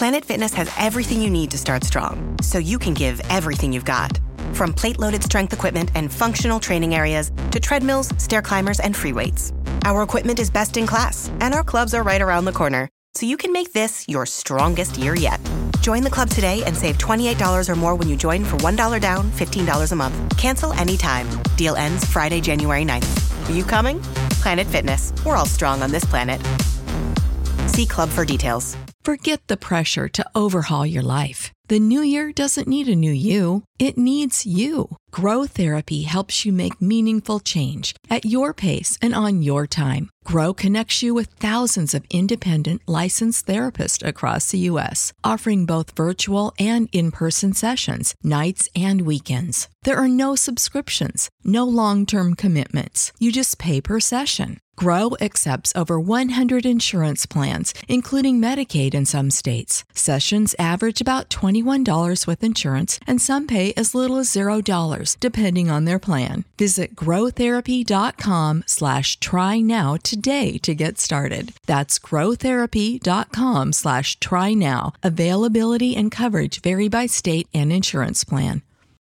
Planet Fitness has everything you need to start strong, so you can give everything you've got. From plate-loaded strength equipment and functional training areas to treadmills, stair climbers, and free weights. Our equipment is best in class, and our clubs are right around the corner, so you can make this your strongest year yet. Join the club today and save $28 or more when you join for $1 down, $15 a month. Cancel anytime. Deal ends Friday, January 9th. Are you coming? Planet Fitness. We're all strong on this planet. See club for details. Forget the pressure to overhaul your life. The new year doesn't need a new you. It needs you. Grow Therapy helps you make meaningful change at your pace and on your time. Grow connects you with thousands of independent licensed therapists across the U.S., offering both virtual and in-person sessions, nights and weekends. There are no subscriptions, no long-term commitments. You just pay per session. Grow accepts over 100 insurance plans, including Medicaid in some states. Sessions average about $21 with insurance, and some pay as little as $0, depending on their plan. Visit growtherapy.com/try now today to get started. That's growtherapy.com/try now. Availability and coverage vary by state and insurance plan.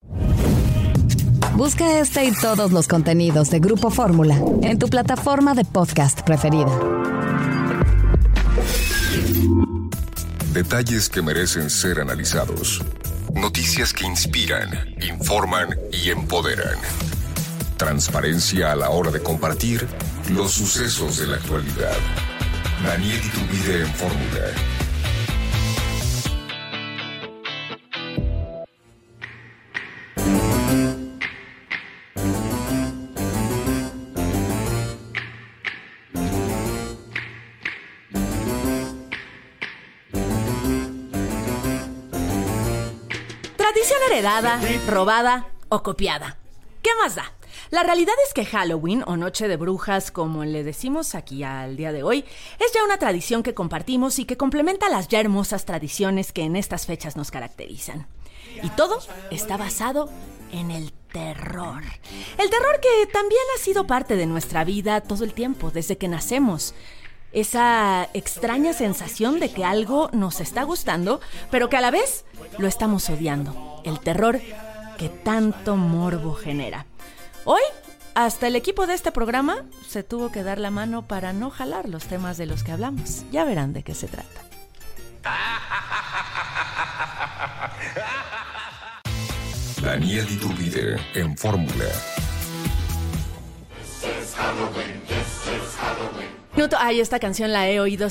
Busca este y todos los contenidos de Grupo Fórmula en tu plataforma de podcast preferida. Detalles que merecen ser analizados. Noticias que inspiran, informan y empoderan. Transparencia a la hora de compartir los sucesos de la actualidad. Daniel Iturbide en Fórmula. Tradición heredada, robada o copiada. ¿Qué más da? La realidad es que Halloween, o Noche de Brujas, como le decimos aquí al día de hoy, es ya una tradición que compartimos y que complementa las ya hermosas tradiciones que en estas fechas nos caracterizan. Y todo está basado en el terror. El terror que también ha sido parte de nuestra vida todo el tiempo, desde que nacemos. Esa extraña sensación de que algo nos está gustando, pero que a la vez lo estamos odiando. El terror que tanto morbo genera. Hoy, hasta el equipo de este programa se tuvo que dar la mano para no jalar los temas de los que hablamos. Ya verán de qué se trata. Daniel Iturbide en Fórmula. Ay, esta canción la he oído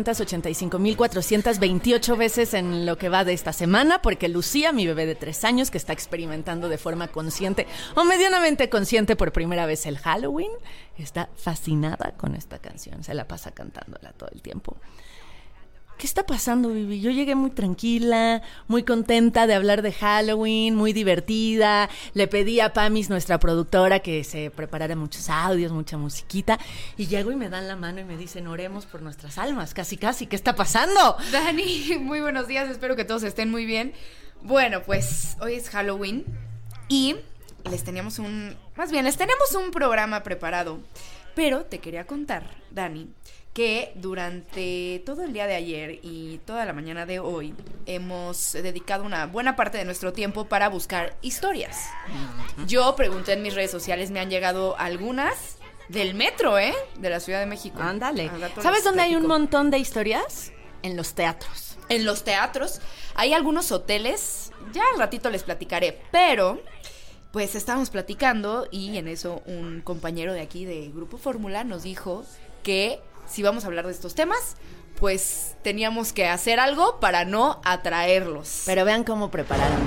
785,428 veces en lo que va de esta semana, porque Lucía, mi bebé de 3 años, que está experimentando de forma consciente o medianamente consciente por primera vez el Halloween, está fascinada con esta canción. Se la pasa cantándola todo el tiempo. ¿Qué está pasando, Vivi? Yo llegué muy tranquila, muy contenta de hablar de Halloween, muy divertida. Le pedí a Pamis, nuestra productora, que se preparara muchos audios, mucha musiquita. Y llego y me dan la mano y me dicen, oremos por nuestras almas. Casi, casi. ¿Qué está pasando? Dani, muy buenos días. Espero que todos estén muy bien. Bueno, pues hoy es Halloween y les tenemos un programa preparado. Pero te quería contar, Dani, que durante todo el día de ayer y toda la mañana de hoy hemos dedicado una buena parte de nuestro tiempo para buscar historias. Yo pregunté en mis redes sociales, me han llegado algunas del metro, de la Ciudad de México. Ándale. ¿Sabes dónde hay un montón de historias? En los teatros. En los teatros. Hay algunos hoteles, ya al ratito les platicaré, pero pues estábamos platicando y en eso un compañero de aquí de Grupo Fórmula nos dijo que si vamos a hablar de estos temas, pues teníamos que hacer algo para no atraerlos. Pero vean cómo prepararon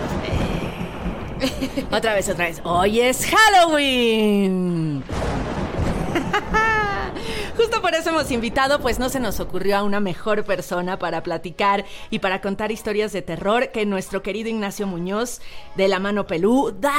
Otra vez. ¡Hoy es Halloween! Justo por eso hemos invitado, pues no se nos ocurrió a una mejor persona para platicar y para contar historias de terror que nuestro querido Ignacio Muñoz, de La Mano Peluda.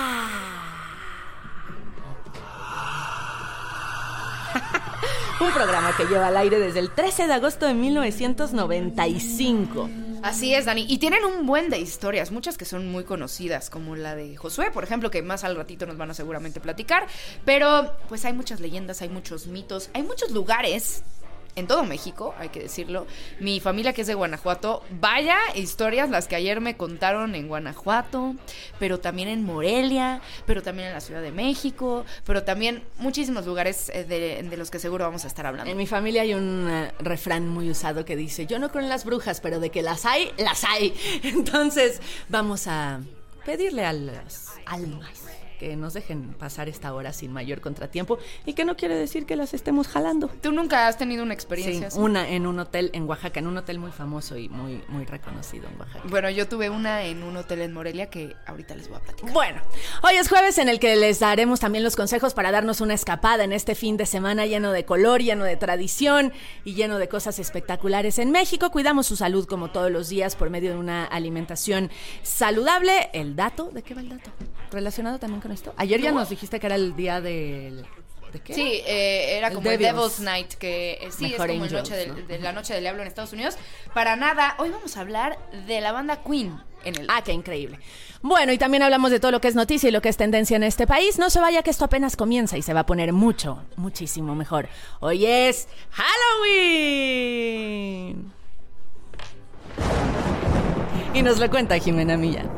Un programa que lleva al aire desde el 13 de agosto de 1995. Así es, Dani. Y tienen un buen de historias, muchas que son muy conocidas, como la de Josué, por ejemplo, que más al ratito nos van a seguramente platicar. Pero pues hay muchas leyendas, hay muchos mitos, hay muchos lugares en todo México, hay que decirlo. Mi familia, que es de Guanajuato, vaya historias las que ayer me contaron en Guanajuato, pero también en Morelia, pero también en la Ciudad de México, pero también muchísimos lugares de los que seguro vamos a estar hablando. En mi familia hay un refrán muy usado que dice: yo no creo en las brujas, pero de que las hay, las hay. Entonces vamos a pedirle a las almas que nos dejen pasar esta hora sin mayor contratiempo, y que no quiere decir que las estemos jalando. ¿Tú nunca has tenido una experiencia así? Una en un hotel en Oaxaca, en un hotel muy famoso y muy, muy reconocido en Oaxaca. Bueno, yo tuve una en un hotel en Morelia que ahorita les voy a platicar. Bueno, hoy es jueves en el que les daremos también los consejos para darnos una escapada en este fin de semana lleno de color, lleno de tradición y lleno de cosas espectaculares en México. Cuidamos su salud como todos los días por medio de una alimentación saludable. El dato, ¿de qué va el dato? Relacionado también con esto. Ayer ya nos dijiste que era el día del... ¿de qué? Sí, era como el Devil's Night, que sí, Mejor es como Angels, de la noche del diablo en Estados Unidos. Para nada, hoy vamos a hablar de la banda Queen en el... Ah, qué increíble. Bueno, y también hablamos de todo lo que es noticia y lo que es tendencia en este país. No se vaya, que esto apenas comienza y se va a poner muchísimo mejor. Hoy es Halloween. Y nos lo cuenta Jimena Millán.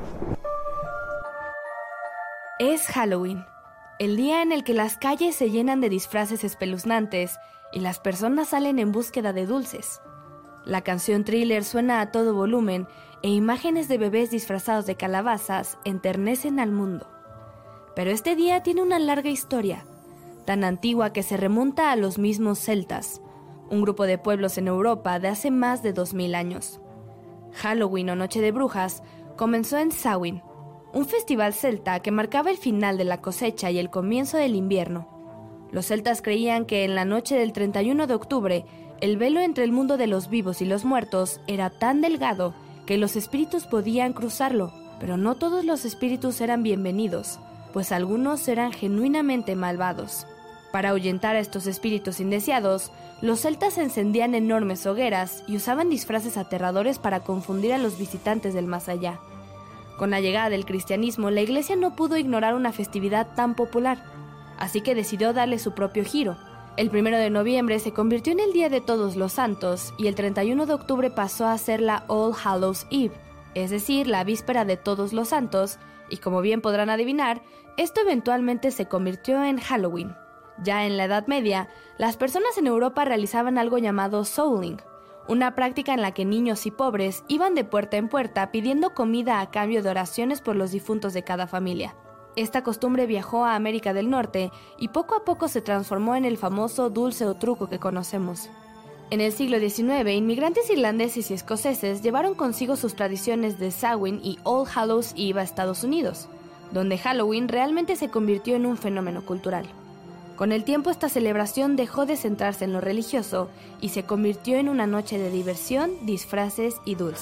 Es Halloween, el día en el que las calles se llenan de disfraces espeluznantes y las personas salen en búsqueda de dulces. La canción Thriller suena a todo volumen e imágenes de bebés disfrazados de calabazas enternecen al mundo. Pero este día tiene una larga historia, tan antigua que se remonta a los mismos celtas, un grupo de pueblos en Europa de hace más de 2000 años. Halloween o Noche de Brujas comenzó en Samhain, un festival celta que marcaba el final de la cosecha y el comienzo del invierno. Los celtas creían que en la noche del 31 de octubre, el velo entre el mundo de los vivos y los muertos era tan delgado que los espíritus podían cruzarlo, pero no todos los espíritus eran bienvenidos, pues algunos eran genuinamente malvados. Para ahuyentar a estos espíritus indeseados, los celtas encendían enormes hogueras y usaban disfraces aterradores para confundir a los visitantes del más allá. Con la llegada del cristianismo, la iglesia no pudo ignorar una festividad tan popular, así que decidió darle su propio giro. El 1 de noviembre se convirtió en el Día de Todos los Santos y el 31 de octubre pasó a ser la All Hallows Eve, es decir, la víspera de Todos los Santos, y como bien podrán adivinar, esto eventualmente se convirtió en Halloween. Ya en la Edad Media, las personas en Europa realizaban algo llamado souling, una práctica en la que niños y pobres iban de puerta en puerta pidiendo comida a cambio de oraciones por los difuntos de cada familia. Esta costumbre viajó a América del Norte y poco a poco se transformó en el famoso dulce o truco que conocemos. En el siglo XIX, inmigrantes irlandeses y escoceses llevaron consigo sus tradiciones de Samhain y All Hallows Eve a Estados Unidos, donde Halloween realmente se convirtió en un fenómeno cultural. Con el tiempo, esta celebración dejó de centrarse en lo religioso y se convirtió en una noche de diversión, disfraces y dulces.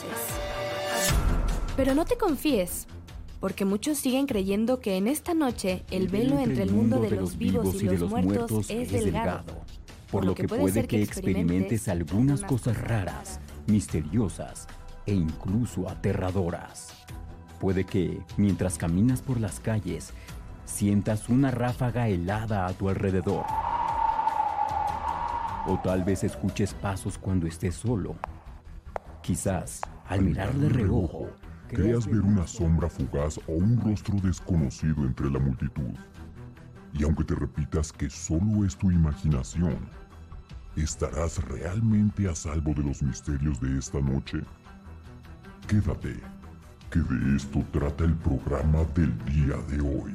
Pero no te confíes, porque muchos siguen creyendo que en esta noche el velo entre el mundo de los vivos y los muertos es delgado, por lo que puede que experimentes algunas cosas raras, misteriosas e incluso aterradoras. Puede que, mientras caminas por las calles, sientas una ráfaga helada a tu alrededor. O tal vez escuches pasos cuando estés solo. Quizás, al mirar de reojo, creas ver una sombra fugaz o un rostro desconocido entre la multitud. Y aunque te repitas que solo es tu imaginación, ¿estarás realmente a salvo de los misterios de esta noche? Quédate, que de esto trata el programa del día de hoy.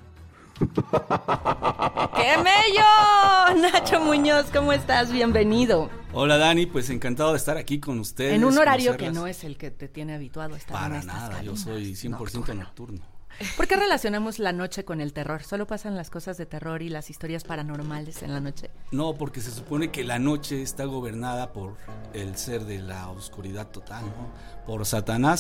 ¡Qué mello! Nacho Muñoz, ¿cómo estás? Bienvenido. Hola Dani, pues encantado de estar aquí con ustedes. En un horario que no es el que te tiene habituado a estar en estas Para nada, cabinas. yo soy 100% nocturno. ¿Por qué relacionamos la noche con el terror? ¿Solo pasan las cosas de terror y las historias paranormales en la noche? No, porque se supone que la noche está gobernada por el ser de la oscuridad total, ¿no? Por Satanás.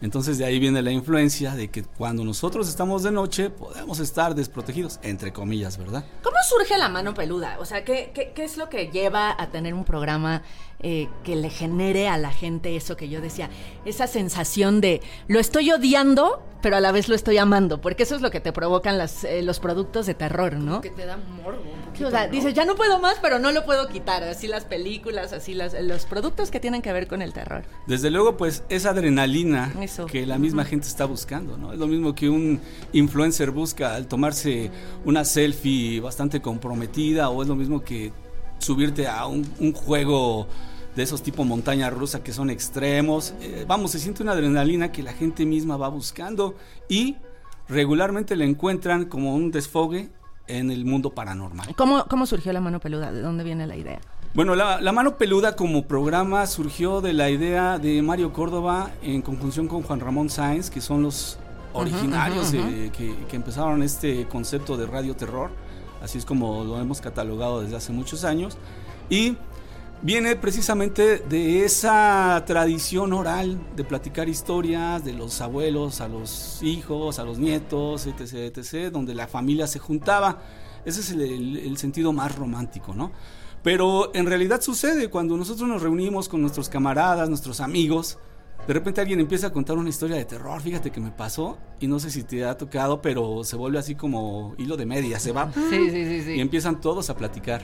Entonces de ahí viene la influencia de que cuando nosotros estamos de noche podemos estar desprotegidos, entre comillas, ¿verdad? ¿Cómo surge La Mano Peluda? O sea, ¿qué es lo que lleva a tener un programa que le genere a la gente eso que yo decía? Esa sensación de lo estoy odiando, pero a la vez lo estoy amando, porque eso es lo que te provocan los productos de terror, ¿no? Como que te da morbo un poquito, O sea, ¿no? dices, ya no puedo más, pero no lo puedo quitar. Así las películas, así los productos que tienen que ver con el terror. Desde luego, pues, esa adrenalina Eso. que la misma gente está buscando, ¿no? Es lo mismo que un influencer busca al tomarse una selfie bastante comprometida, o es lo mismo que subirte a un juego de esos tipo montaña rusa que son extremos. Se siente una adrenalina que la gente misma va buscando y regularmente la encuentran como un desfogue en el mundo paranormal. ¿Cómo surgió La Mano Peluda? ¿De dónde viene la idea? Bueno, la Mano Peluda como programa surgió de la idea de Mario Córdoba en conjunción con Juan Ramón Sáenz, que son los originarios que empezaron este concepto de radio terror. Así es como lo hemos catalogado desde hace muchos años. Y viene precisamente de esa tradición oral de platicar historias de los abuelos a los hijos, a los nietos, etc., etc., donde la familia se juntaba. Ese es el sentido más romántico, ¿no? Pero en realidad sucede cuando nosotros nos reunimos con nuestros camaradas, nuestros amigos. De repente alguien empieza a contar una historia de terror, fíjate que me pasó, y no sé si te ha tocado, pero se vuelve así como hilo de media, se va. Sí. Y empiezan todos a platicar.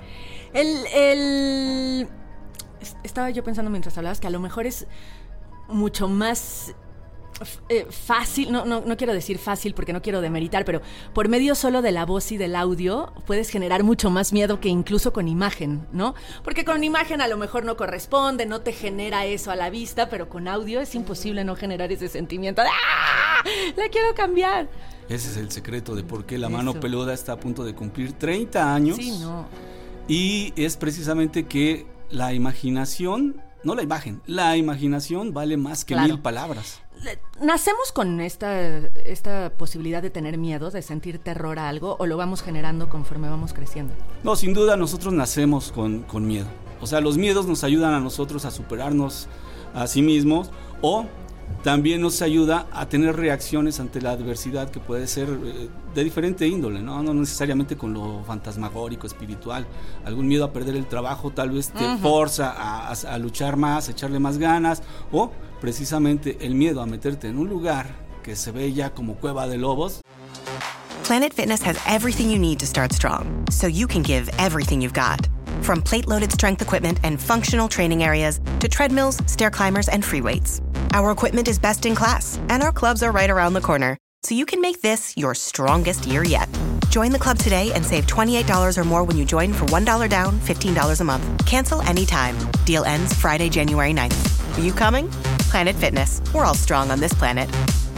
Estaba yo pensando mientras hablabas que a lo mejor es mucho más fácil, no quiero decir fácil porque no quiero demeritar, pero por medio solo de la voz y del audio puedes generar mucho más miedo que incluso con imagen, ¿no? Porque con imagen a lo mejor no corresponde, no te genera eso a la vista, pero con audio es imposible no generar ese sentimiento de ¡ah! ¡La quiero cambiar! Ese es el secreto de por qué La Mano Peluda está a punto de cumplir 30 años. Sí, no. Y es precisamente que la imaginación, no la imagen, la imaginación vale más que 1000 palabras. ¿Nacemos con esta posibilidad de tener miedo, de sentir terror a algo, o lo vamos generando conforme vamos creciendo? No, sin duda nosotros nacemos con miedo. O sea, los miedos nos ayudan a nosotros a superarnos a sí mismos, o también nos ayuda a tener reacciones ante la adversidad que puede ser de diferente índole, ¿no? No necesariamente con lo fantasmagórico, espiritual. Algún miedo a perder el trabajo tal vez te forza a luchar más, a echarle más ganas, o precisamente el miedo a meterte en un lugar que se ve ya como cueva de lobos. Planet Fitness has everything you need to start strong, so you can give everything you've got. From plate-loaded strength equipment and functional training areas to treadmills, stair climbers, and free weights. Our equipment is best in class, and our clubs are right around the corner, so you can make this your strongest year yet. Join the club today and save $28 or more when you join for $1 down, $15 a month. Cancel anytime. Deal ends Friday, January 9th. Are you coming? Planet Fitness. We're all strong on this planet.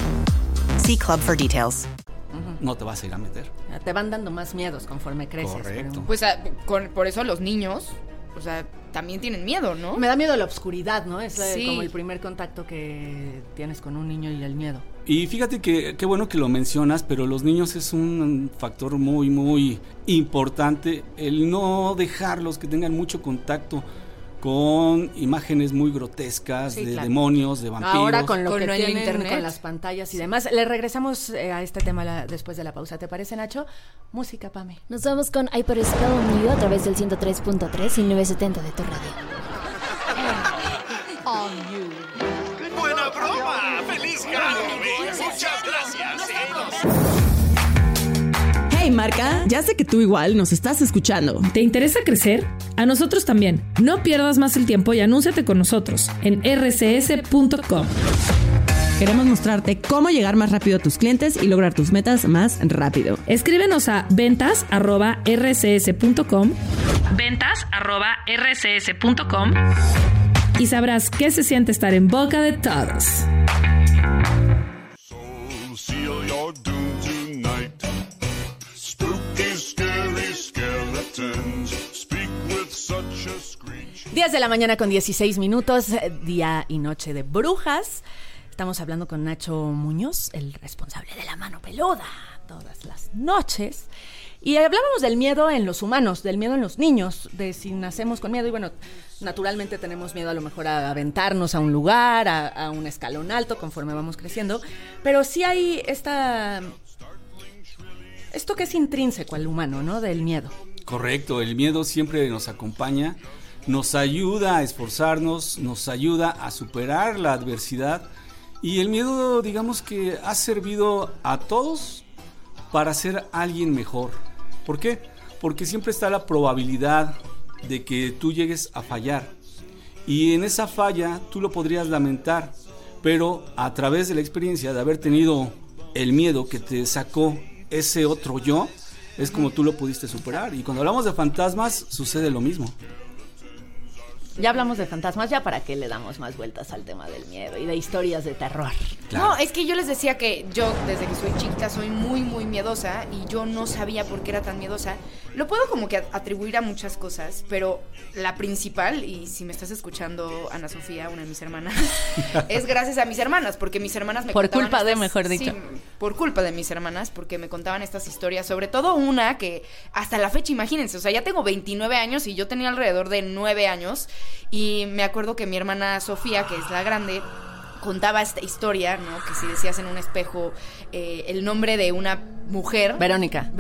See club for details. No te vas a ir a meter. Te van dando más miedos conforme creces. Correcto. Pues por eso los niños, o sea, también tienen miedo, ¿no? Me da miedo la oscuridad, ¿no? Es Sí. como el primer contacto que tienes con un niño y el miedo. Y fíjate que qué bueno que lo mencionas, pero los niños es un factor muy, muy importante, el no dejarlos que tengan mucho contacto con imágenes muy grotescas, Sí, de claro. demonios, de vampiros. Ahora con lo Con que el tienen, internet. con las pantallas y demás. Le regresamos a este tema después de la pausa. ¿Te parece, Nacho? Música, Pame. Nos vamos con I Put a Spell on You a través del 103.3 y 970 de tu radio. ¡Buena broma! ¡Feliz Halloween! ¡Muchas gracias! Hey marca, ya sé que tú igual nos estás escuchando. ¿Te interesa crecer? A nosotros también. No pierdas más el tiempo y anúnciate con nosotros en rcs.com. Queremos mostrarte cómo llegar más rápido a tus clientes y lograr tus metas más rápido. Escríbenos a ventas@rcs.com. ventas@rcs.com y sabrás qué se siente estar en boca de todos. Seal your doom tonight. Spooky, scary skeletons speak with such a screech. 10 de la mañana con 16 minutos, día y noche de brujas. Estamos hablando con Nacho Muñoz, el responsable de La Mano Peluda, todas las noches. Y hablábamos del miedo en los humanos, del miedo en los niños, de si nacemos con miedo. Y bueno, naturalmente tenemos miedo a lo mejor a aventarnos a un lugar, a un escalón alto conforme vamos creciendo. Pero sí hay esto que es intrínseco al humano, ¿no? Del miedo. Correcto, el miedo siempre nos acompaña, nos ayuda a esforzarnos, nos ayuda a superar la adversidad. Y el miedo, digamos que ha servido a todos para ser alguien mejor. ¿Por qué? Porque siempre está la probabilidad de que tú llegues a fallar. Y en esa falla tú lo podrías lamentar, pero a través de la experiencia de haber tenido el miedo que te sacó ese otro yo, es como tú lo pudiste superar. Y cuando hablamos de fantasmas, sucede lo mismo. Ya hablamos de fantasmas, ya para qué le damos más vueltas al tema del miedo y de historias de terror. Claro. No, es que yo les decía que yo desde que soy chiquita soy muy, muy miedosa y yo no sabía por qué era tan miedosa. Lo puedo como que atribuir a muchas cosas, pero la principal, y si me estás escuchando, Ana Sofía, una de mis hermanas, es gracias a mis hermanas, porque mis hermanas me contaban... Por culpa de, mejor dicho. Sí, por culpa de mis hermanas, porque me contaban estas historias, sobre todo una que hasta la fecha, imagínense, o sea, ya tengo 29 años y yo tenía alrededor de 9 años, y me acuerdo que mi hermana Sofía, que es la grande, contaba esta historia, ¿no? Que si decías en un espejo el nombre de una mujer... Verónica.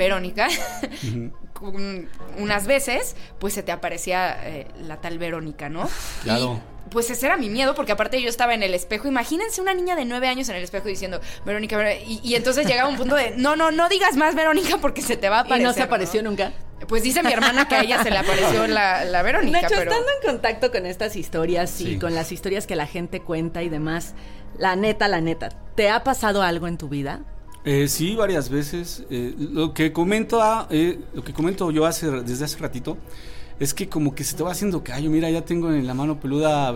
Unas veces, pues se te aparecía la tal Verónica, ¿no? Claro. Y pues ese era mi miedo, porque aparte yo estaba en el espejo. Imagínense una niña de 9 años en el espejo diciendo Verónica, y entonces llegaba un punto de no digas más Verónica porque se te va a aparecer. ¿Y no se apareció nunca? Pues dice mi hermana que a ella se le apareció la Verónica. Nacho, pero... estando en contacto con estas historias y con las historias que la gente cuenta y demás, la neta, ¿te ha pasado algo en tu vida? Sí, varias veces. Lo que comento yo desde hace ratito es que como que se te va haciendo callo. Mira, ya tengo en la mano peluda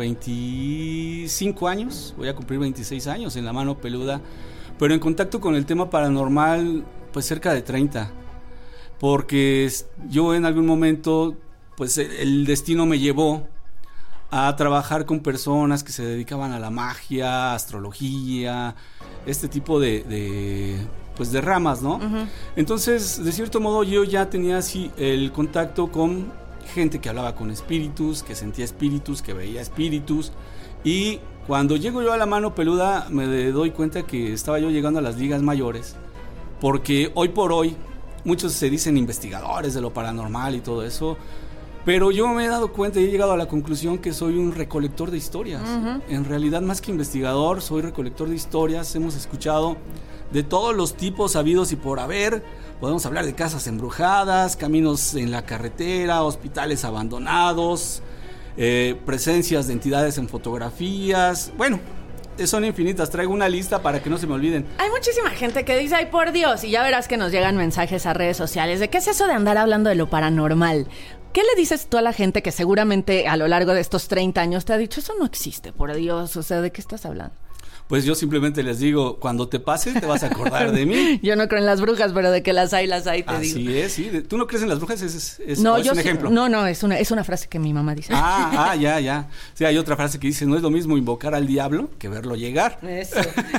25 años, voy a cumplir 26 años en la mano peluda, pero en contacto con el tema paranormal, pues cerca de 30. Porque yo en algún momento, pues el destino me llevó a trabajar con personas que se dedicaban a la magia, astrología, este tipo de ramas, ¿no? Uh-huh. Entonces, de cierto modo, yo ya tenía así el contacto con gente que hablaba con espíritus, que sentía espíritus, que veía espíritus. Y cuando llego yo a la mano peluda, me doy cuenta que estaba yo llegando a las ligas mayores, porque hoy por hoy muchos se dicen investigadores de lo paranormal y todo eso, pero yo me he dado cuenta y he llegado a la conclusión que soy un recolector de historias. Uh-huh. En realidad, más que investigador, soy recolector de historias. Hemos escuchado de todos los tipos habidos y por haber. Podemos hablar de casas embrujadas, caminos en la carretera, hospitales abandonados, presencias de entidades en fotografías. Bueno, son infinitas, traigo una lista para que no se me olviden. Hay muchísima gente que dice, ay por Dios, y ya verás que nos llegan mensajes a redes sociales de qué es eso de andar hablando de lo paranormal. ¿Qué le dices tú a la gente que seguramente a lo largo de estos 30 años te ha dicho, eso no existe, por Dios, o sea, ¿de qué estás hablando? Pues yo simplemente les digo, cuando te pase te vas a acordar de mí. Yo no creo en las brujas, pero de que las hay, te digo. Así es, sí. ¿Tú no crees en las brujas? Es no, un ejemplo. No, es una frase que mi mamá dice. Ya. Sí, hay otra frase que dice, no es lo mismo invocar al diablo que verlo llegar. Eso.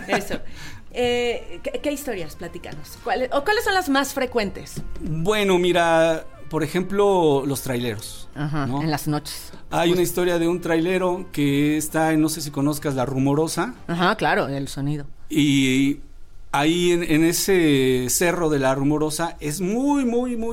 ¿Qué historias? Platícanos. ¿Cuáles son las más frecuentes? Bueno, mira, por ejemplo, los traileros. Ajá, ¿no? En las noches. Hay una historia de un trailero que está en, no sé si conozcas, La Rumorosa. Ajá, claro, el sonido. Y ahí en ese cerro de La Rumorosa es muy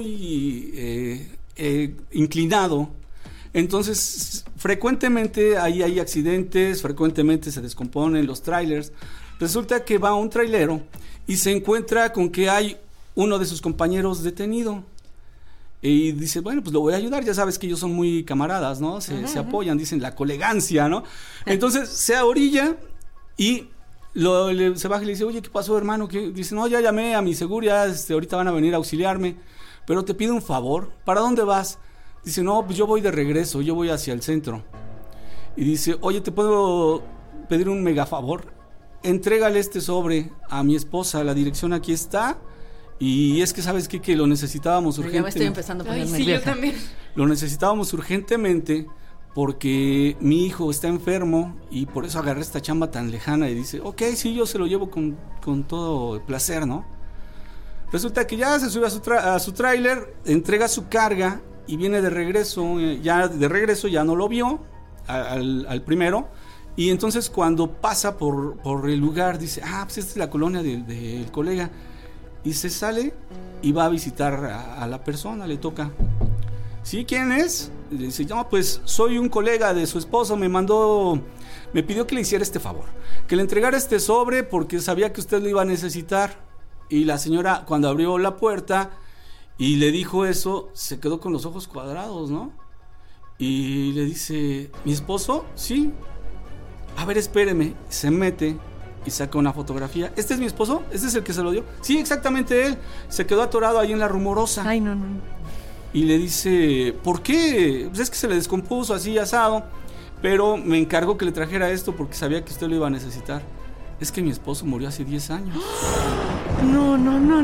inclinado. Entonces, frecuentemente ahí hay accidentes, frecuentemente se descomponen los trailers. Resulta que va un trailero y se encuentra con que hay uno de sus compañeros detenido. Y dice, bueno, pues lo voy a ayudar, ya sabes que ellos son muy camaradas, ¿no? Se apoyan, dicen la colegancia, ¿no? Entonces se orilla y se baja y le dice, oye, ¿qué pasó, hermano? Dice, no, ya llamé a mi seguridad, ahorita van a venir a auxiliarme, pero te pido un favor, ¿para dónde vas? Dice, no, pues yo voy de regreso, yo voy hacia el centro. Y dice, oye, ¿te puedo pedir un mega favor? Entrégale este sobre a mi esposa, la dirección aquí está. Y es que, ¿sabes qué? Que lo necesitábamos urgentemente. Ya me estoy empezando a ponerme sí, yo también. Lo necesitábamos urgentemente porque mi hijo está enfermo y por eso agarré esta chamba tan lejana. Y dice, ok, sí, yo se lo llevo con todo placer, ¿no? Resulta que ya se sube a su tráiler, entrega su carga y viene de regreso. Ya de regreso ya no lo vio al primero. Y entonces cuando pasa por el lugar dice, pues esta es la colonia del colega. Y se sale y va a visitar a la persona, le toca. ¿Sí? ¿Quién es? Le dice, no, pues soy un colega de su esposo, me pidió que le hiciera este favor, que le entregara este sobre porque sabía que usted lo iba a necesitar. Y la señora, cuando abrió la puerta y le dijo eso, se quedó con los ojos cuadrados, ¿no? Y le dice, ¿mi esposo? Sí. A ver, espéreme. Se mete y saca una fotografía. ¿Este es mi esposo? ¿Este es el que se lo dio? Sí, exactamente él. Se quedó atorado ahí en la Rumorosa. Ay, no. Y le dice, ¿por qué? Pues es que se le descompuso así asado, pero me encargó que le trajera esto porque sabía que usted lo iba a necesitar. Es que mi esposo murió hace 10 años. No.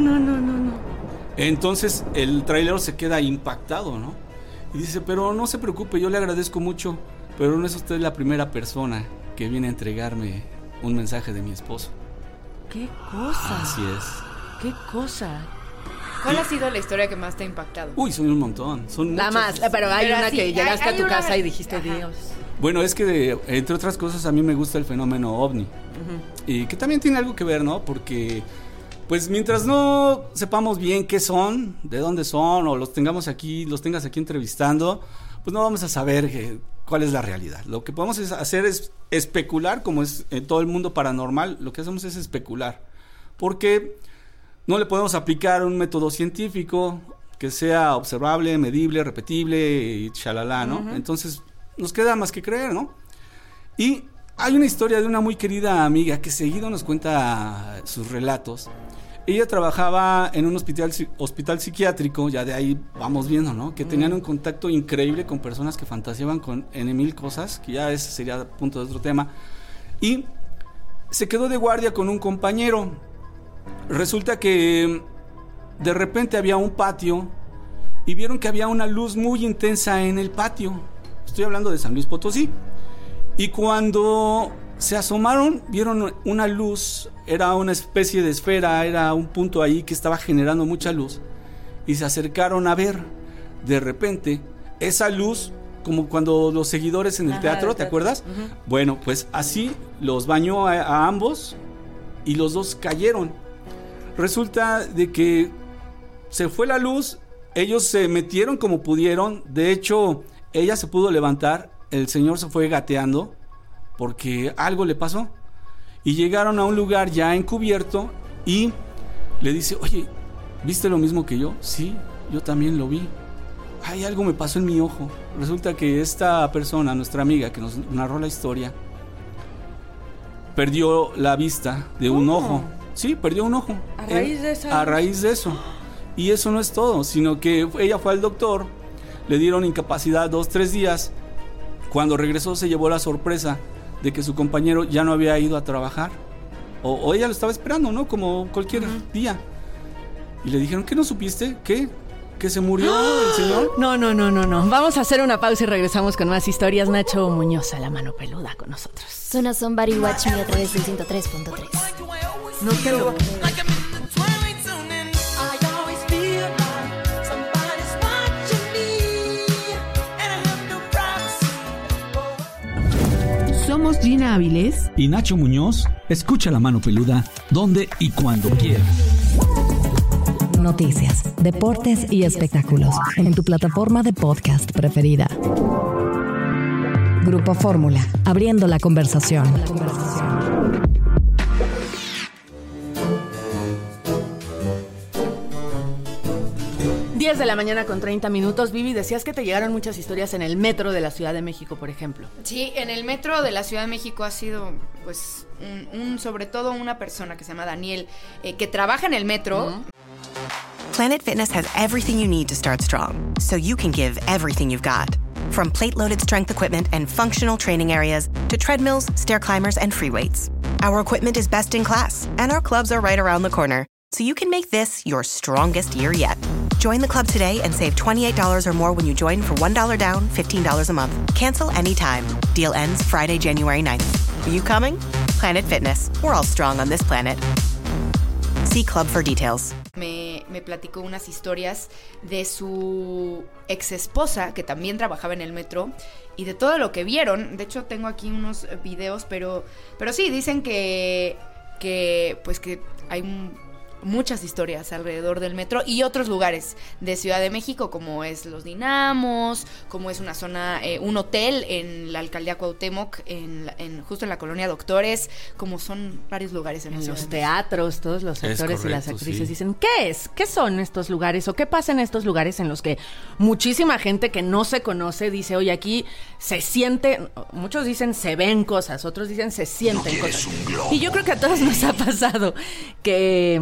Entonces el trailero se queda impactado, ¿no? Y dice, pero no se preocupe, yo le agradezco mucho, pero no es usted la primera persona que viene a entregarme un mensaje de mi esposo. ¿Qué cosa? Así es. ¿Qué cosa? ¿Cuál ha sido la historia que más te ha impactado? Uy, son un montón. Son la muchas. más, pero hay una sí, que llegaste a tu casa una... y dijiste, Dios. Bueno, es que entre otras cosas a mí me gusta el fenómeno ovni. Y que también tiene algo que ver, ¿no? Porque pues mientras no sepamos bien qué son, de dónde son, o los tengas aquí entrevistando, pues no vamos a saber cuál es la realidad. Lo que podemos hacer es especular, como es en todo el mundo paranormal, lo que hacemos es especular. Porque no le podemos aplicar un método científico que sea observable, medible, repetible y chalala, ¿no? Entonces nos queda más que creer, ¿no? Y hay una historia de una muy querida amiga que seguido nos cuenta sus relatos. Ella trabajaba en un hospital psiquiátrico, ya de ahí vamos viendo, ¿no? Que tenían un contacto increíble con personas que fantaseaban con N,000 cosas, que ya ese sería punto de otro tema. Y se quedó de guardia con un compañero. Resulta que de repente había un patio y vieron que había una luz muy intensa en el patio. Estoy hablando de San Luis Potosí. Y cuando se asomaron, vieron una luz, era una especie de esfera, era un punto ahí que estaba generando mucha luz. Y se acercaron a ver. De repente, esa luz, como cuando los seguidores en el teatro, ¿te acuerdas? Bueno, pues así los bañó a ambos y los dos cayeron. Resulta de que se fue la luz, ellos se metieron como pudieron. De hecho, ella se pudo levantar, el señor se fue gateando porque algo le pasó. Y llegaron a un lugar ya encubierto y le dice, oye, ¿viste lo mismo que yo? Sí, yo también lo vi. Ay, algo me pasó en mi ojo. Resulta que esta persona, nuestra amiga que nos narró la historia, perdió la vista de un ojo. Sí, perdió un ojo. A raíz de eso. Y eso no es todo, sino que ella fue al doctor, le dieron incapacidad 2-3 días. Cuando regresó se llevó la sorpresa de que su compañero ya no había ido a trabajar. O ella lo estaba esperando, ¿no? Como cualquier día. Y le dijeron, ¿qué no supiste? ¿Qué? ¿Que se murió el señor? No. Vamos a hacer una pausa y regresamos con más historias. Nacho Muñoz, a la mano peluda con nosotros. Suena Somebody Watch Me a través del 103.3. No te lo... Somos Gina Áviles y Nacho Muñoz. Escucha La Mano Peluda donde y cuando quieras. Noticias, deportes y espectáculos en tu plataforma de podcast preferida. Grupo Fórmula, abriendo la conversación. 10 de la mañana con 30 minutos. Vivi, decías que te llegaron muchas historias en el metro de la Ciudad de México, por ejemplo. Sí, en el metro de la Ciudad de México ha sido, pues, sobre todo una persona que se llama Daniel, que trabaja en el metro. Planet Fitness has everything you need to start strong, so you can give everything you've got. From plate-loaded strength equipment and functional training areas to treadmills, stair climbers, and free weights. Our equipment is best in class, and our clubs are right around the corner, so you can make this your strongest year yet. Join the club today and save $28 or more when you join for $1 down, $15 a month. Cancel anytime. Deal ends Friday, January 9th. Are you coming? Planet Fitness. We're all strong on this planet. See club for details. Me me platicó unas historias de su ex esposa, que también trabajaba en el metro, y de todo lo que vieron. De hecho, tengo aquí unos videos, pero sí, dicen que hay muchas historias alrededor del metro y otros lugares de Ciudad de México, como es Los Dinamos, como es una zona, un hotel en la alcaldía Cuauhtémoc, justo en la colonia Doctores, como son varios lugares en los teatros. Todos los actores y las actrices dicen, ¿qué son estos lugares o qué pasa en estos lugares en los que muchísima gente que no se conoce dice, oye, aquí se siente, muchos dicen se ven cosas, otros dicen se sienten cosas? Y yo creo que a todos nos ha pasado que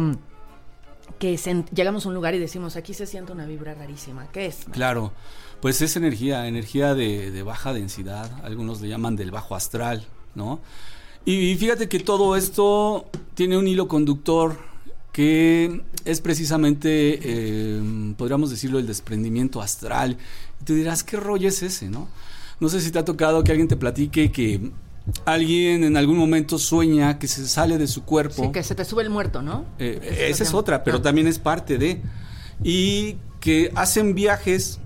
llegamos a un lugar y decimos, aquí se siente una vibra rarísima. ¿Qué es? Claro, pues es energía de baja densidad, algunos le llaman del bajo astral, ¿no? Y fíjate que todo esto tiene un hilo conductor que es precisamente, podríamos decirlo, el desprendimiento astral. Y tú dirás, ¿qué rollo es ese, no? No sé si te ha tocado que alguien te platique que alguien en algún momento sueña que se sale de su cuerpo. Sí, que se te sube el muerto, ¿no? Esa es otra, pero también es parte de. Y que hacen viajes,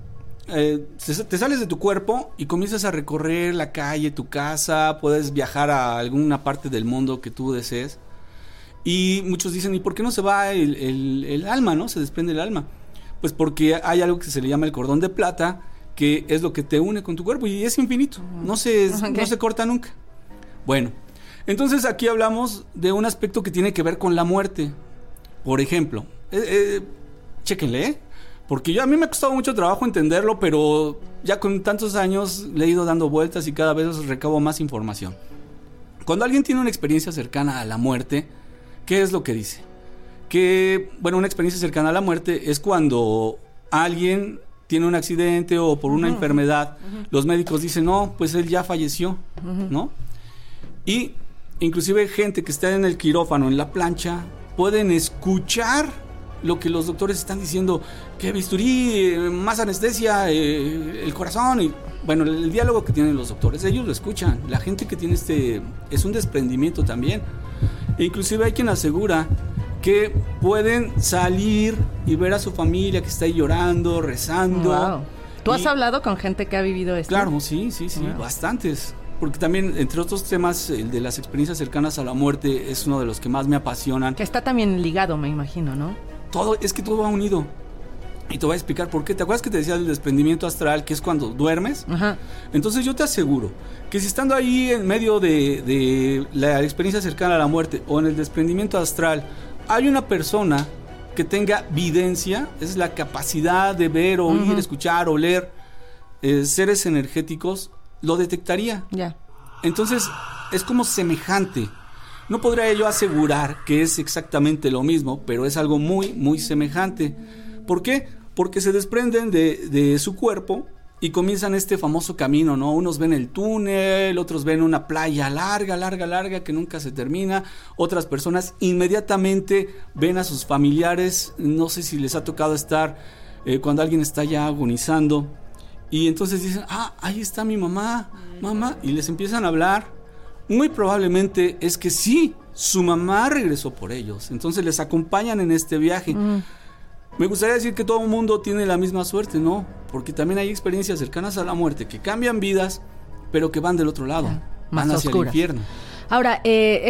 te sales de tu cuerpo y comienzas a recorrer la calle, tu casa, puedes viajar a alguna parte del mundo que tú desees. Y muchos dicen, ¿y por qué no se va el alma, no? Se desprende el alma. Pues porque hay algo que se le llama el cordón de plata, que es lo que te une con tu cuerpo y es infinito, no se corta nunca. Bueno, entonces aquí hablamos de un aspecto que tiene que ver con la muerte. Por ejemplo, chéquenle, porque a mí me ha costado mucho trabajo entenderlo, pero ya con tantos años le he ido dando vueltas y cada vez recabo más información. Cuando alguien tiene una experiencia cercana a la muerte, ¿qué es lo que dice? Que, bueno, una experiencia cercana a la muerte es cuando alguien tiene un accidente o por una enfermedad, los médicos dicen, no, pues él ya falleció, ¿no? Y inclusive gente que está en el quirófano, en la plancha, pueden escuchar lo que los doctores están diciendo, que bisturí, más anestesia, el corazón, y bueno, el diálogo que tienen los doctores, ellos lo escuchan. La gente que tiene es un desprendimiento también. E inclusive hay quien asegura que pueden salir y ver a su familia que está ahí llorando, rezando. Wow. ¿Tú has hablado con gente que ha vivido esto? Claro, sí, wow. Bastantes. Porque también, entre otros temas, el de las experiencias cercanas a la muerte es uno de los que más me apasionan. Que está también ligado, me imagino, ¿no? Es que todo va unido. Y te voy a explicar por qué. ¿Te acuerdas que te decía del desprendimiento astral, que es cuando duermes? Ajá. Entonces yo te aseguro que si estando ahí en medio de la experiencia cercana a la muerte o en el desprendimiento astral, hay una persona que tenga videncia, es la capacidad de ver, oír, escuchar, oler seres energéticos, lo detectaría. Ya. Entonces es como semejante. No podría yo asegurar que es exactamente lo mismo, pero es algo muy, muy semejante. ¿Por qué? Porque se desprenden de su cuerpo y comienzan este famoso camino, ¿no? Unos ven el túnel, otros ven una playa larga que nunca se termina. Otras personas inmediatamente ven a sus familiares. No sé si les ha tocado estar cuando alguien está ya agonizando. Y entonces dicen, ahí está mi mamá, y les empiezan a hablar. Muy probablemente es que sí, su mamá regresó por ellos. Entonces les acompañan en este viaje. Me gustaría decir que todo el mundo tiene la misma suerte, ¿no? Porque también hay experiencias cercanas a la muerte que cambian vidas, pero que van del otro lado, van hacia el infierno. Ahora,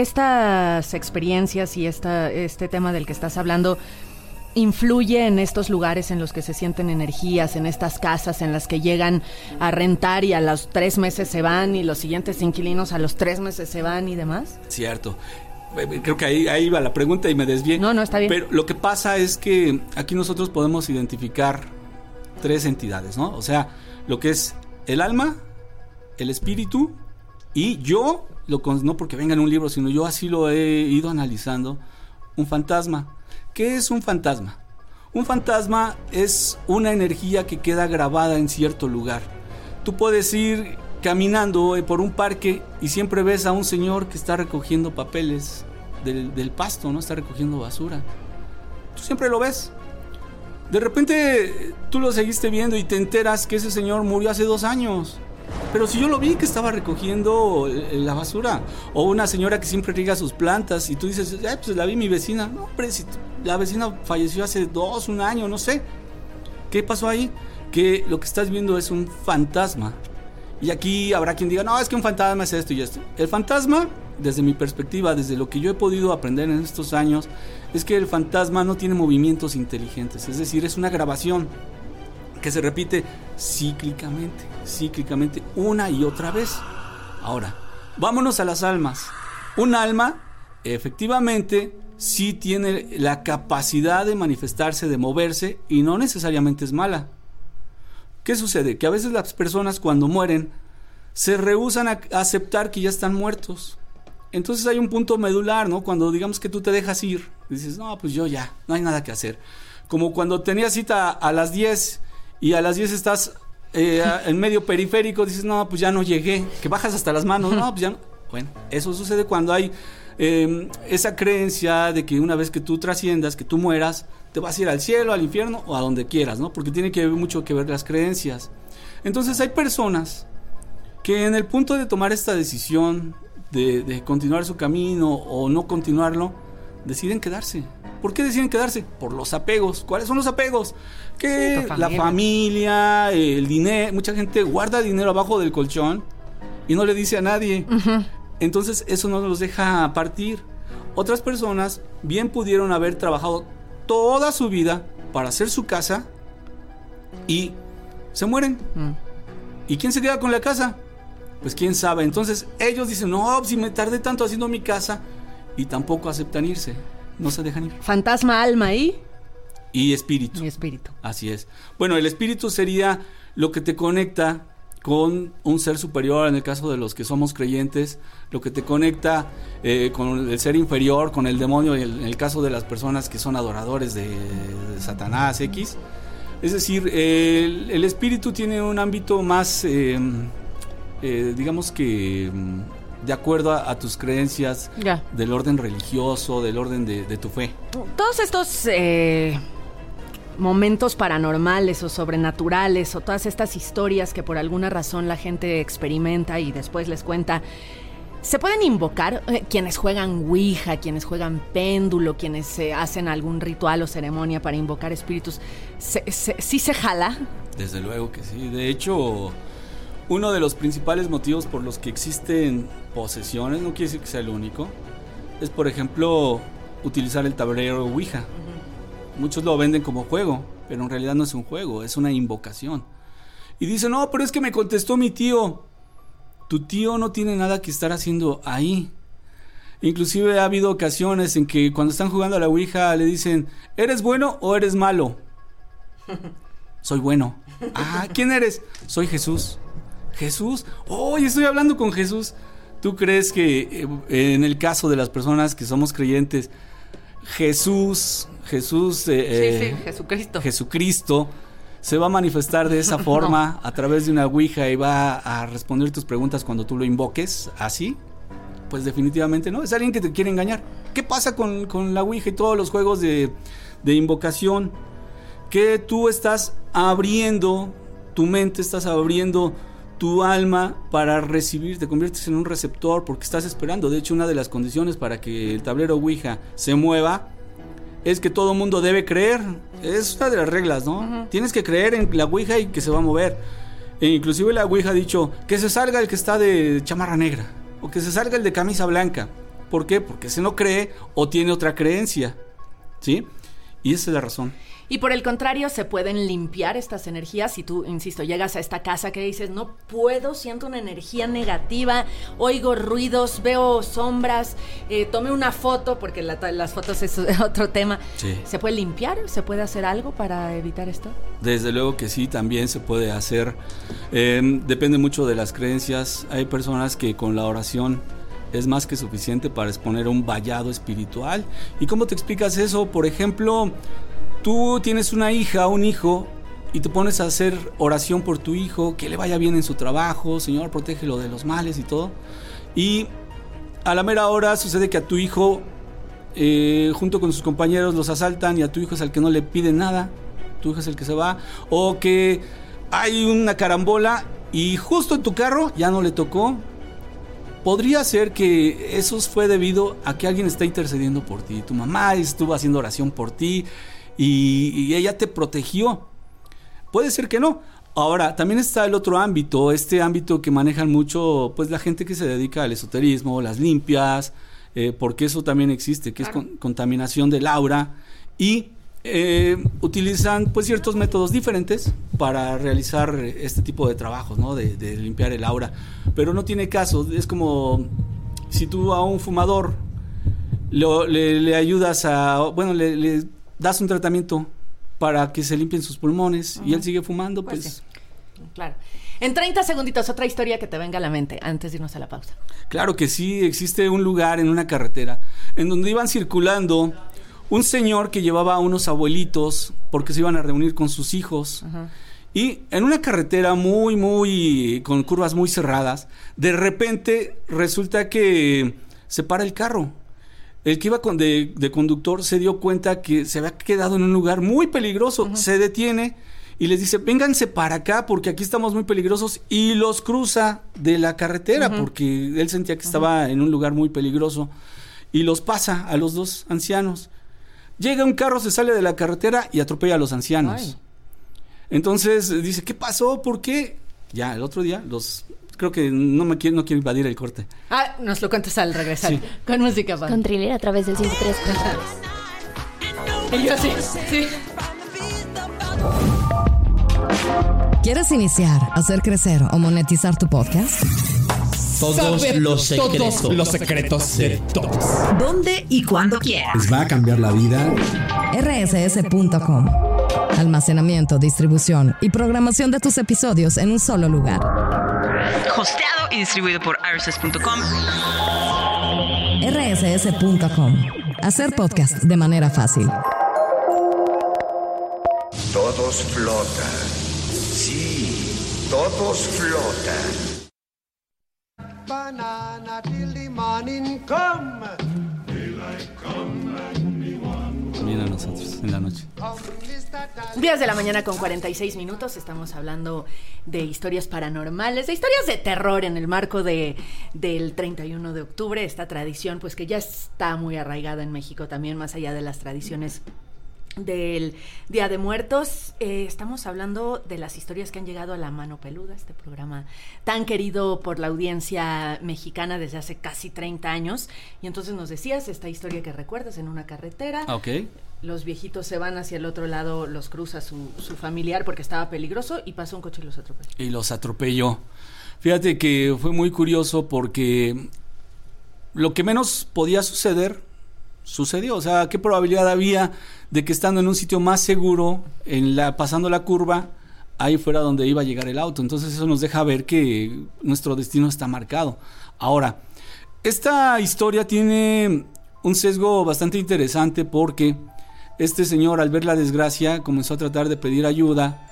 estas experiencias y este tema del que estás hablando, ¿influye en estos lugares en los que se sienten energías, en estas casas en las que llegan a rentar y a los 3 meses se van y los siguientes inquilinos a los 3 meses se van y demás? Cierto. Creo que ahí va la pregunta y me desvié. No, está bien. Pero lo que pasa es que aquí nosotros podemos identificar 3 entidades, ¿no? O sea, lo que es el alma, el espíritu y yo, no porque venga en un libro, sino yo así lo he ido analizando, un fantasma. ¿Qué es un fantasma? Un fantasma es una energía que queda grabada en cierto lugar. Tú puedes ir caminando por un parque y siempre ves a un señor que está recogiendo papeles del pasto, ¿no? Está recogiendo basura. Tú siempre lo ves. De repente tú lo seguiste viendo y te enteras que ese señor murió hace 2 años. pero si yo lo vi que estaba recogiendo la basura. O una señora que siempre riega sus plantas y tú dices, pues la vi mi vecina. No, hombre, si la vecina falleció hace 1 año, no sé. ¿Qué pasó ahí? Que lo que estás viendo es un fantasma. Y aquí habrá quien diga, no, es que un fantasma es esto y esto. El fantasma, desde mi perspectiva, desde lo que yo he podido aprender en estos años, es que el fantasma no tiene movimientos inteligentes. Es decir, es una grabación que se repite cíclicamente, una y otra vez. Ahora, vámonos a las almas. Un alma, efectivamente, sí tiene la capacidad de manifestarse, de moverse, y no necesariamente es mala. ¿Qué sucede? Que a veces las personas cuando mueren se rehúsan a aceptar que ya están muertos. Entonces hay un punto medular, ¿no? Cuando digamos que tú te dejas ir, dices, no, pues yo ya, no hay nada que hacer. Como cuando tenías cita a las 10 y a las 10 estás en medio periférico, dices, no, pues ya no llegué, que bajas hasta las manos, no, pues ya no. Bueno, eso sucede cuando hay esa creencia de que una vez que tú trasciendas, que tú mueras, te vas a ir al cielo, al infierno o a donde quieras, ¿no? Porque tiene que ver mucho que ver las creencias. Entonces hay personas que en el punto de tomar esta decisión de continuar su camino o no continuarlo, deciden quedarse. ¿Por qué deciden quedarse? Por los apegos. ¿Cuáles son los apegos? Que sí, la familia, el dinero. Mucha gente guarda dinero abajo del colchón y no le dice a nadie. Uh-huh. Entonces eso no los deja partir. Otras personas bien pudieron haber trabajado toda su vida para hacer su casa y se mueren. ¿Y quién se queda con la casa? Pues quién sabe. Entonces ellos dicen, no, si me tardé tanto haciendo mi casa, y tampoco aceptan irse, no se dejan ir. Fantasma, alma y espíritu. Y espíritu. Así es. Bueno, el espíritu sería lo que te conecta con un ser superior, en el caso de los que somos creyentes, lo que te conecta con el ser inferior, con el demonio, en el caso de las personas que son adoradores de Satanás X. Es decir, el espíritu tiene un ámbito más, digamos que de acuerdo a tus creencias, del orden religioso, del orden de tu fe. Todos estos momentos paranormales o sobrenaturales o todas estas historias que por alguna razón la gente experimenta y después les cuenta, ¿se pueden invocar? Quienes juegan Ouija, quienes juegan péndulo, quienes hacen algún ritual o ceremonia para invocar espíritus, ¿sí se jala? Desde luego que sí. De hecho, uno de los principales motivos por los que existen posesiones, no quiere decir que sea el único, es, por ejemplo, utilizar el tablero Ouija. Muchos lo venden como juego, pero en realidad no es un juego, es una invocación. Y dicen, no, pero es que me contestó mi tío. Tu tío no tiene nada que estar haciendo ahí. Inclusive ha habido ocasiones en que cuando están jugando a la Ouija le dicen, ¿eres bueno o eres malo? Soy bueno. Ah, ¿quién eres? Soy Jesús. Jesús, y estoy hablando con Jesús. ¿Tú crees que en el caso de las personas que somos creyentes, Jesucristo se va a manifestar de esa forma a través de una Ouija y va a responder tus preguntas cuando tú lo invoques así? Pues definitivamente no, es alguien que te quiere engañar. ¿Qué pasa con la Ouija y todos los juegos de invocación? Que tú estás abriendo tu mente, estás abriendo tu alma para recibir, te conviertes en un receptor porque estás esperando. De hecho, una de las condiciones para que el tablero Ouija se mueva es que todo mundo debe creer. Es una de las reglas, ¿no? Uh-huh. Tienes que creer en la Ouija y que se va a mover. E inclusive la Ouija ha dicho que se salga el que está de chamarra negra o que se salga el de camisa blanca. ¿Por qué? Porque se no cree o tiene otra creencia, ¿sí? Y esa es la razón. Y por el contrario, se pueden limpiar estas energías. Si tú, insisto, llegas a esta casa que dices, no puedo, siento una energía negativa, oigo ruidos, veo sombras, tomé una foto, porque las fotos es otro tema. Sí. ¿Se puede limpiar? ¿Se puede hacer algo para evitar esto? Desde luego que sí, también se puede hacer. Depende mucho de las creencias. Hay personas que con la oración es más que suficiente para exponer un vallado espiritual. ¿Y cómo te explicas eso? Por ejemplo, tú tienes una hija, un hijo, y te pones a hacer oración por tu hijo, que le vaya bien en su trabajo, Señor, protégelo de los males y todo. Y a la mera hora sucede que a tu hijo, junto con sus compañeros, los asaltan y a tu hijo es al que no le piden nada, tu hijo es el que se va. O que hay una carambola y justo en tu carro ya no le tocó. Podría ser que eso fue debido a que alguien está intercediendo por ti. Tu mamá estuvo haciendo oración por ti y ella te protegió. Puede ser que no. Ahora, también está el otro ámbito, este ámbito que manejan mucho pues la gente que se dedica al esoterismo, las limpias, porque eso también existe, que claro, es contaminación del aura, y utilizan pues ciertos métodos diferentes para realizar este tipo de trabajos, ¿no? De limpiar el aura, pero no tiene caso. Es como si tú a un fumador le ayudas le das un tratamiento para que se limpien sus pulmones, y él sigue fumando, pues sí. Claro. En 30 segunditos, otra historia que te venga a la mente antes de irnos a la pausa. Claro que sí, existe un lugar en una carretera en donde iban circulando un señor que llevaba a unos abuelitos porque se iban a reunir con sus hijos. Ajá. Y en una carretera muy con curvas muy cerradas, de repente resulta que se para el carro. El que iba de conductor se dio cuenta que se había quedado en un lugar muy peligroso. Uh-huh. Se detiene y les dice, vénganse para acá porque aquí estamos muy peligrosos, y los cruza de la carretera. Uh-huh. Porque él sentía que estaba en un lugar muy peligroso, y los pasa a los dos ancianos. Llega un carro, se sale de la carretera y atropella a los ancianos. Ay. Entonces dice, ¿qué pasó? ¿Por qué? Ya, el otro día creo que no quiero invadir el corte. Nos lo cuentas al regresar. Sí. Con música, Pam. Con Thriller a través del 103.3. Y yo sí. ¿Quieres iniciar, hacer crecer o monetizar tu podcast? Todos los secretos de todos. ¿Dónde y cuándo quieras? Les va a cambiar la vida. rss.com. Almacenamiento, distribución y programación de tus episodios en un solo lugar. Hosteado y distribuido por rss.com. rss.com. Hacer podcast de manera fácil. Todos flotan. Sí, todos flotan. Banana till the morning come. Daylight come and me one. También a nosotros en la noche. 10 de la mañana con 46 minutos. Estamos hablando de historias paranormales, de historias de terror en el marco del 31 de octubre. Esta tradición pues que ya está muy arraigada en México también, más allá de las tradiciones del Día de Muertos. Estamos hablando de las historias que han llegado a La Mano Peluda, este programa tan querido por la audiencia mexicana desde hace casi 30 años. Y entonces nos decías esta historia que recuerdas en una carretera. Okay. Los viejitos se van hacia el otro lado, los cruza su familiar porque estaba peligroso, y pasó un coche y los atropelló. Fíjate que fue muy curioso porque lo que menos podía suceder sucedió. O sea, ¿qué probabilidad había de que estando en un sitio más seguro, pasando la curva, ahí fuera donde iba a llegar el auto? Entonces eso nos deja ver que nuestro destino está marcado. Ahora, esta historia tiene un sesgo bastante interesante porque este señor, al ver la desgracia, comenzó a tratar de pedir ayuda.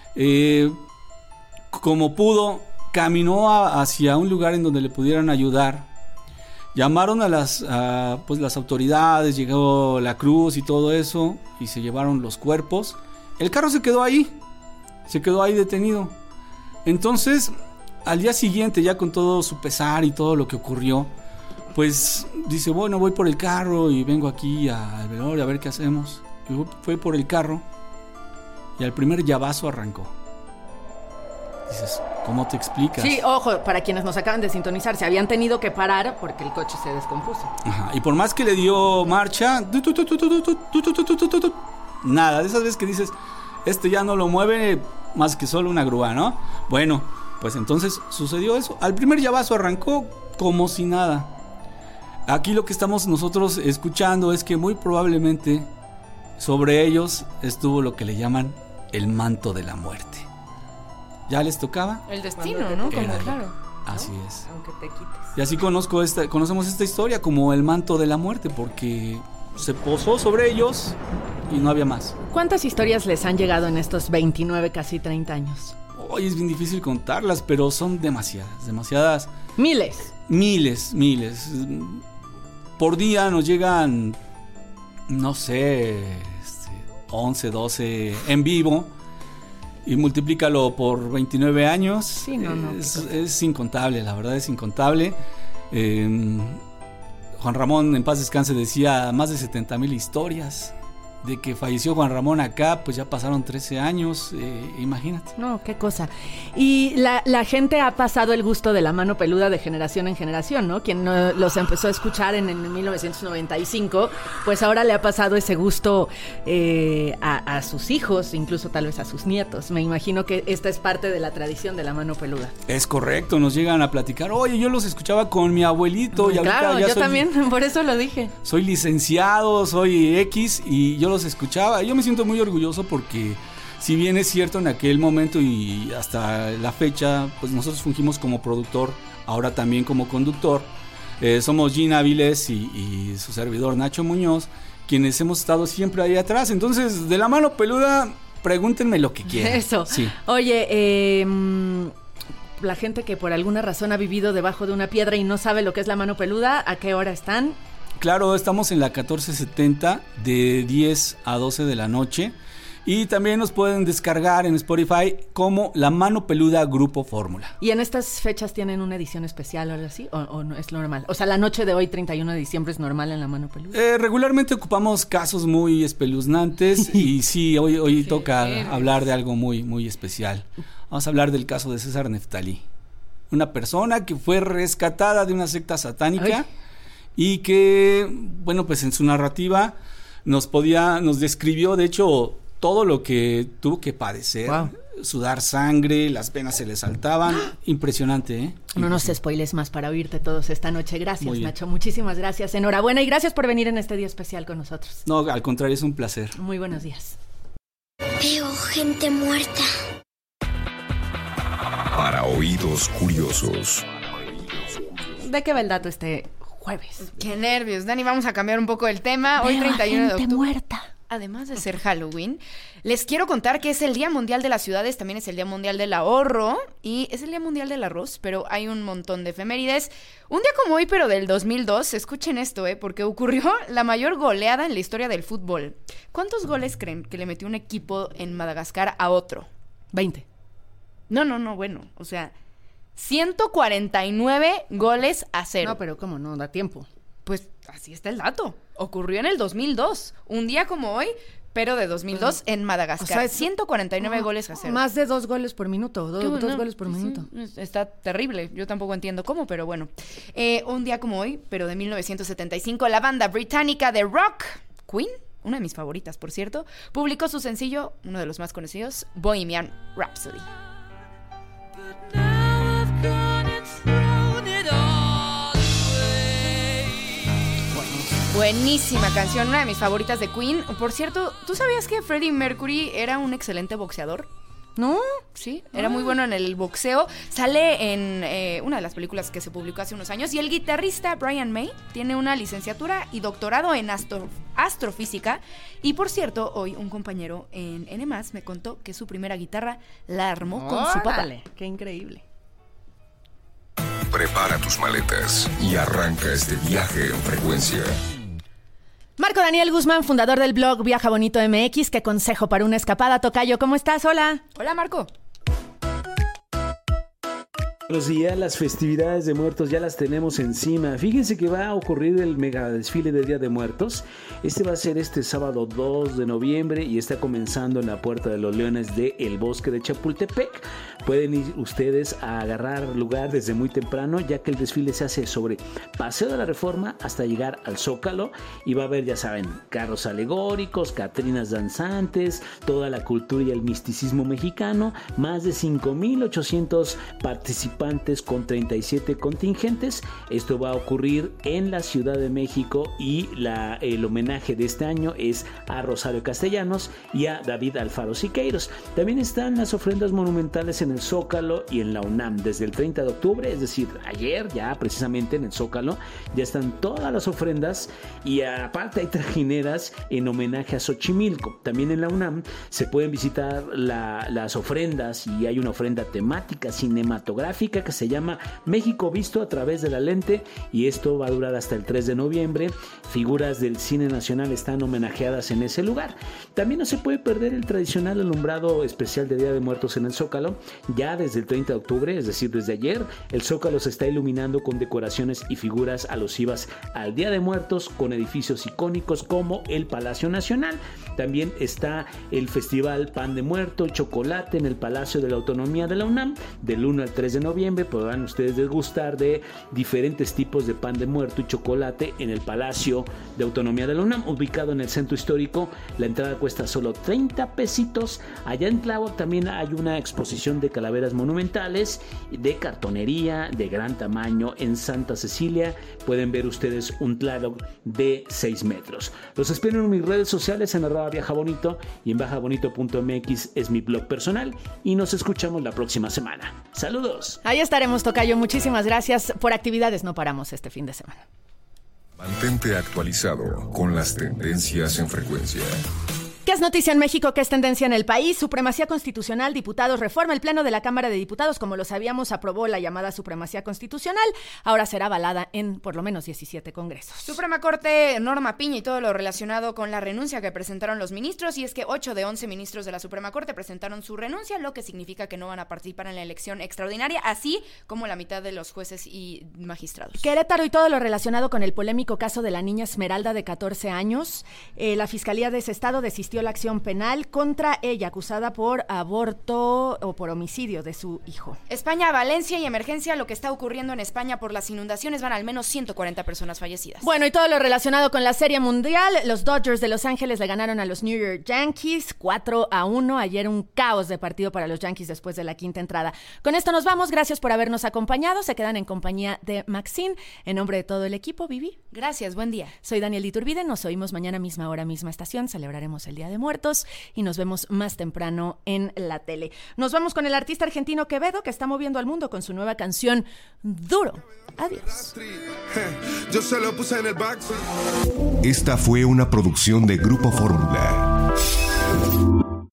Como pudo, caminó hacia un lugar en donde le pudieran ayudar. Llamaron a las autoridades, llegó la cruz y todo eso, y se llevaron los cuerpos. El carro se quedó ahí detenido. Entonces, al día siguiente, ya con todo su pesar y todo lo que ocurrió, pues dice, bueno, voy por el carro y vengo aquí al velorio a ver qué hacemos. Y fue por el carro y al primer llavazo arrancó. Dices, ¿cómo te explicas? Sí, ojo, para quienes nos acaban de sintonizar, se habían tenido que parar porque el coche se descompuso. Ajá, y por más que le dio marcha, nada, de esas veces que dices, ya no lo mueve más que solo una grúa, ¿no? Bueno, pues entonces sucedió eso. Al primer llavazo arrancó como si nada. Aquí lo que estamos nosotros escuchando es que muy probablemente sobre ellos estuvo lo que le llaman el manto de la muerte. Ya les tocaba. El destino, ¿no? Como claro. Así es. Aunque te quites. Y así conocemos esta historia como el manto de la muerte, porque se posó sobre ellos y no había más. ¿Cuántas historias les han llegado en estos 29, casi 30 años? Hoy es bien difícil contarlas, pero son demasiadas. Miles. Por día nos llegan, no sé, 11, 12 en vivo. y multiplícalo por 29 años. Sí, es incontable, la verdad es incontable. Juan Ramón, en paz descanse, decía más de 70,000 historias. De que falleció Juan Ramón acá, pues ya pasaron 13 años, imagínate. No, qué cosa. Y la gente ha pasado el gusto de la mano peluda de generación en generación, ¿no? Quien los empezó a escuchar en 1995, pues ahora le ha pasado ese gusto a sus hijos, incluso tal vez a sus nietos. Me imagino que esta es parte de la tradición de la mano peluda. Es correcto, nos llegan a platicar, oye, yo los escuchaba con mi abuelito. Y claro, yo también, por eso lo dije. Soy licenciado, soy X, y yo los escuchaba. Yo me siento muy orgulloso porque, si bien es cierto, en aquel momento y hasta la fecha, pues nosotros fungimos como productor, ahora también como conductor. Somos Gina Avilés y su servidor Nacho Muñoz, quienes hemos estado siempre ahí atrás. Entonces, de la mano peluda, pregúntenme lo que quieran. Eso. Sí. Oye, la gente que por alguna razón ha vivido debajo de una piedra y no sabe lo que es la mano peluda, ¿a qué hora están? Claro, estamos en la 1470 de 10 a 12 de la noche, y también nos pueden descargar en Spotify como La Mano Peluda Grupo Fórmula. ¿Y en estas fechas tienen una edición especial o algo así? ¿O no es normal? O sea, la noche de hoy, 31 de diciembre, ¿es normal en La Mano Peluda? Regularmente ocupamos casos muy espeluznantes y sí, hoy toca hablar de algo muy, muy especial. Vamos a hablar del caso de César Neftalí, una persona que fue rescatada de una secta satánica. ¡Ay! Y que, bueno, pues en su narrativa nos describió, de hecho, todo lo que tuvo que padecer. Wow. Sudar sangre, las venas se le saltaban. Impresionante, ¿eh? No nos spoiles más para oírte todos esta noche. Gracias, Nacho. Muchísimas gracias. Enhorabuena y gracias por venir en este día especial con nosotros. No, al contrario, es un placer. Muy buenos días. Veo gente muerta. Para oídos curiosos. ¿De qué va el dato este jueves? Qué nervios, Dani, vamos a cambiar un poco el tema. Hoy 31 de octubre, muerta. Además de ser Halloween, les quiero contar que es el Día Mundial de las Ciudades, también es el Día Mundial del Ahorro y es el Día Mundial del Arroz, pero hay un montón de efemérides. Un día como hoy, pero del 2002, escuchen esto, porque ocurrió la mayor goleada en la historia del fútbol. ¿Cuántos goles creen que le metió un equipo en Madagascar a otro? 20. No, bueno, o sea, 149 goles a 0. No, pero ¿cómo? No da tiempo. Pues así está el dato. Ocurrió en el 2002. Un día como hoy, pero de 2002 en Madagascar. O sea, 149 goles a 0. Más de 2 goles por minuto. Dos goles por minuto. Está terrible. Yo tampoco entiendo cómo, pero bueno. Un día como hoy, pero de 1975, la banda británica de rock, Queen, una de mis favoritas, por cierto, publicó su sencillo, uno de los más conocidos, Bohemian Rhapsody. Buenísima canción, una de mis favoritas de Queen. Por cierto, ¿tú sabías que Freddie Mercury era un excelente boxeador? ¿No? Sí, era muy bueno en el boxeo. Sale en una de las películas que se publicó hace unos años. Y el guitarrista Brian May tiene una licenciatura y doctorado en astrofísica. Y por cierto, hoy un compañero en N+, me contó que su primera guitarra la armó con su papá. ¡Qué increíble! Prepara tus maletas y arranca este viaje en frecuencia. Marco Daniel Guzmán, fundador del blog Viaja Bonito MX, ¿qué consejo para una escapada, tocayo? ¿Cómo estás? Hola. Hola, Marco. Buenos días, las festividades de muertos ya las tenemos encima. Fíjense que va a ocurrir el mega desfile de Día de Muertos. Este va a ser este sábado 2 de noviembre y está comenzando en la Puerta de los Leones de El Bosque de Chapultepec. Pueden ir ustedes a agarrar lugar desde muy temprano, ya que el desfile se hace sobre Paseo de la Reforma hasta llegar al Zócalo y va a haber, ya saben, carros alegóricos, catrinas danzantes, toda la cultura y el misticismo mexicano, más de 5,800 participantes con 37 contingentes. Esto va a ocurrir en la Ciudad de México y el homenaje de este año es a Rosario Castellanos y a David Alfaro Siqueiros. También están las ofrendas monumentales en el Zócalo y en la UNAM desde el 30 de octubre, es decir, ayer ya precisamente en el Zócalo ya están todas las ofrendas y aparte hay trajineras en homenaje a Xochimilco. También en la UNAM se pueden visitar las ofrendas y hay una ofrenda temática cinematográfica cinematográfica que se llama México visto a través de la lente, y esto va a durar hasta el 3 de noviembre. Figuras del cine nacional están homenajeadas en ese lugar. También no se puede perder el tradicional alumbrado especial de Día de Muertos en el Zócalo. Ya desde el 30 de octubre, es decir, desde ayer, el Zócalo se está iluminando con decoraciones y figuras alusivas al Día de Muertos, con edificios icónicos como el Palacio Nacional. También está el Festival Pan de Muerto y Chocolate en el Palacio de la Autonomía de la UNAM. Del 1 al 3 de noviembre podrán ustedes degustar de diferentes tipos de pan de muerto y chocolate en el Palacio de Autonomía de la UNAM, ubicado en el centro histórico. La entrada cuesta solo 30 pesitos. Allá en Tláhuac también hay una exposición de calaveras monumentales, de cartonería de gran tamaño. En Santa Cecilia pueden ver ustedes un Tláhuac de 6 metros. Los espero en mis redes sociales en @viajabonito y en viajabonito.mx es mi blog personal, y nos escuchamos la próxima semana. ¡Saludos! Ahí estaremos, tocayo. Muchísimas gracias. Por actividades no paramos este fin de semana. Mantente actualizado con las tendencias en frecuencia. ¿Qué es noticia en México? ¿Qué es tendencia en el país? Supremacía constitucional, diputados, reforma. El Pleno de la Cámara de Diputados, como lo sabíamos, aprobó la llamada supremacía constitucional. Ahora será avalada en por lo menos 17 congresos. Suprema Corte, Norma Piña y todo lo relacionado con la renuncia que presentaron los ministros. Y es que 8 de 11 ministros de la Suprema Corte presentaron su renuncia, lo que significa que no van a participar en la elección extraordinaria, así como la mitad de los jueces y magistrados. Querétaro y todo lo relacionado con el polémico caso de la niña Esmeralda de 14 años. La Fiscalía de ese estado desistió la acción penal contra ella, acusada por aborto o por homicidio de su hijo. España, Valencia y emergencia. Lo que está ocurriendo en España por las inundaciones, van al menos 140 personas fallecidas. Bueno, y todo lo relacionado con la Serie Mundial. Los Dodgers de Los Ángeles le ganaron a los New York Yankees 4-1. Ayer un caos de partido para los Yankees después de la quinta entrada. Con esto nos vamos. Gracias por habernos acompañado. Se quedan en compañía de Maxine. En nombre de todo el equipo, Vivi. Gracias, buen día. Soy Daniel Iturbide. Nos oímos mañana misma hora, misma estación. Celebraremos el Día de Muertos y nos vemos más temprano en la tele. Nos vamos con el artista argentino Quevedo, que está moviendo al mundo con su nueva canción Duro. Adiós. Yo se lo puse en el back. Esta fue una producción de Grupo Fórmula.